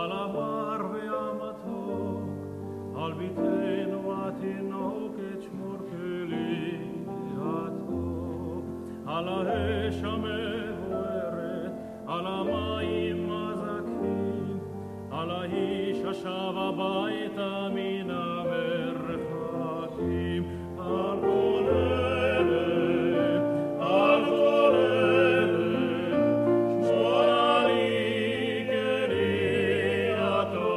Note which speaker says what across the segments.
Speaker 1: על המר והמתוק, על ביתנו התינוקת שמור כלי הטוב, על האש המבוערת, על המים הזכים, על האיש השב הביתה מן המרחקים, על כל אלה, על כל אלה, שמור אני גרי אתה,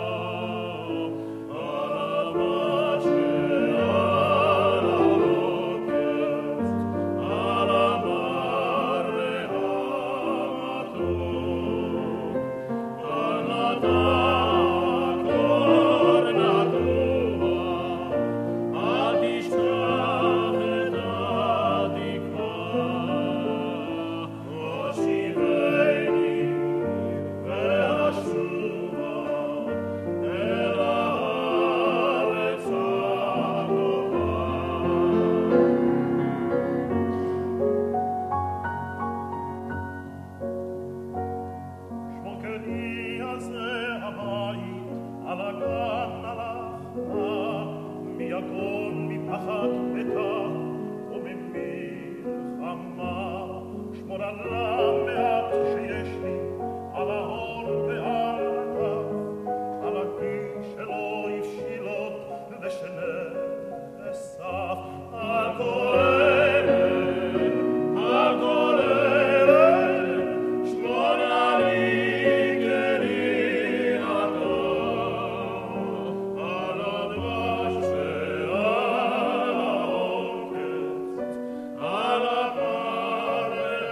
Speaker 1: על המשקה, על הרוקת, על המר והמתוק, על נתק אור נטוע, אל תשכח את התקווה, הושיבני ואשובה אל הארץ הטובה. שמור כלי הזה הבית, על הגן, על החמה, מיגון, מפחד ביתה וממלחמה. שמור על המעט שיש לי, על ההון ועל הכף, על הכלי שלא יבשילות ושנאסף, על כל אלה, על כל אלה, שמור אני גרי אתה, על הדבש ועל העוקץ, על המר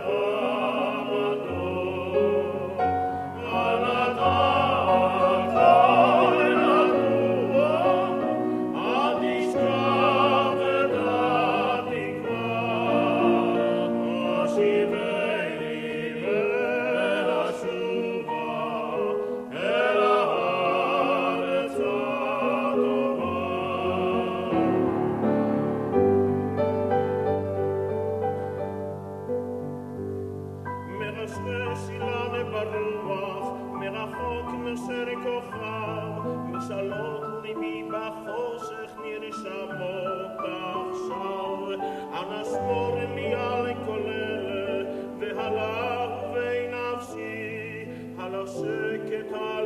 Speaker 1: והמתוק, על נתק אור נטוע, אל תשכח את התקווה, הושיבני ואשובה אל הארץ הטובה. מרסרס אילן ברוח, מרחוק נוסר כוכב, משאלות ליבי בחושך נרשמות עכשיו. אנא שמור לי על כל אלה, והלך בי נפשי, על השקט, על